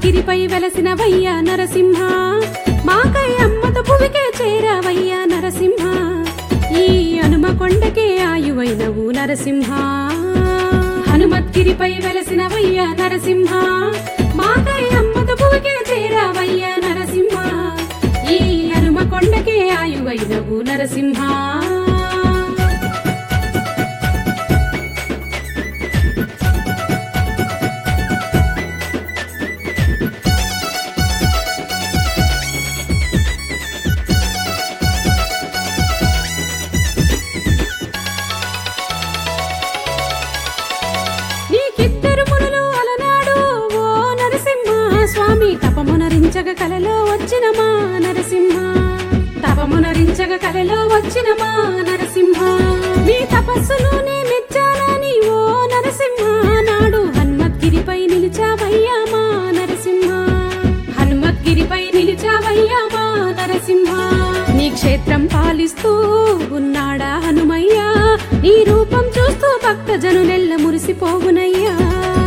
హనుమత్గిరిపై వెలసినవయ్యా నరసింహ, మాకై అమ్మత భువికే చేరావయ్యా నరసింహ, ఈ హనుమకొండకే ఆయువైనవు నరసింహ. హనుమత్గిరిపై వెలసినవయ్యా నరసింహ, మాకై అమ్మత భువికే చేరావయ్యా నరసింహ, ఈ హనుమకొండకే ఆయువైనవు నరసింహ. తపమునరించగ కలలో వచ్చిన మా నరసింహ, తపమునరించగ కలలో వచ్చిన మా నరసింహ, మీ తపస్సులోనే మెచ్చానని ఓ నరసింహ, నాడు హనుమత్గిరిపై నిలిచావయ్యా మా నరసింహ, హనుమత్గిరిపై నిలిచావయ్యా మా నరసింహ. నీ క్షేత్రం పాలిస్తూ ఉన్నాడా హనుమయ్యా, నీ రూపం చూస్తూ భక్తజనులెల్ల మురిసిపోవునయ్యా.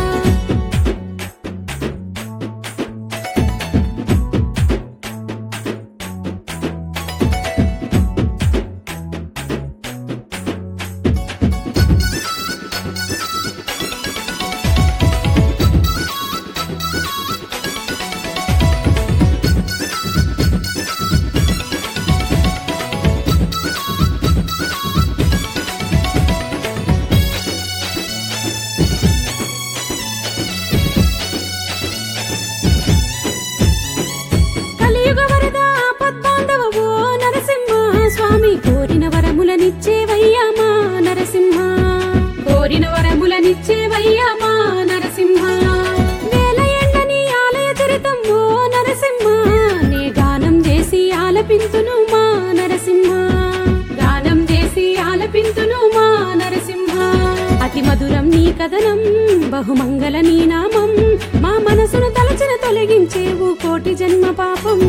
కోరిన వరములనిచ్చేవయ్యా మా నరసింహ, కోరిన వరములనిచ్చేవయ్యా మా నరసింహ, వేల ఎండని ఆలయ చరితం ఓ నరసింహ, నే గానం చేసి ఆలపింతును మా నరసింహ, గానం చేసి ఆలపింతును మా నరసింహ. అతి మధురం నీ కథనం, బహుమంగళ నీ నామం, మా మనసును తలచిన తొలగించేవు కోటి జన్మ పాపం.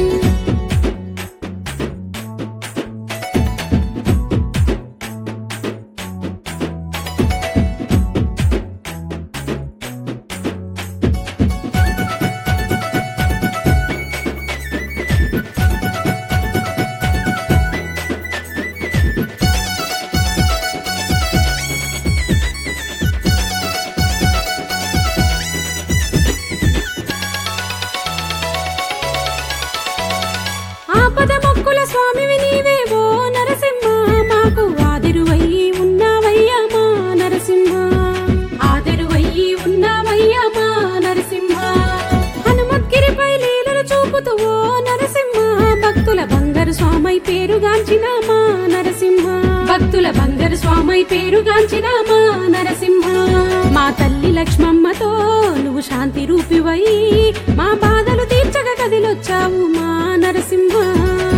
పదమొక్కుల స్వామివి నీవే ఓ నరసింహ, మాకు ఆదిరువయ్యి ఉన్నావయ్యా మా నరసింహ, ఆదిరువయ్యి ఉన్నావయ్యా మా నరసింహ. హనుమత్గిరిపై లీలలు చూపుతూ ఓ నరసింహ, భక్తుల బంగారు స్వామై పేరుగాంచిన మా నరసింహ, భక్తుల బంగారు స్వామై పేరుగాంచిన మా నరసింహ. మా తల్లి లక్ష్మమ్మతో నువ్వు శాంతి రూపివై మా బాధలు తీర్చగ కదిలొచ్చావు మా నరసింహ.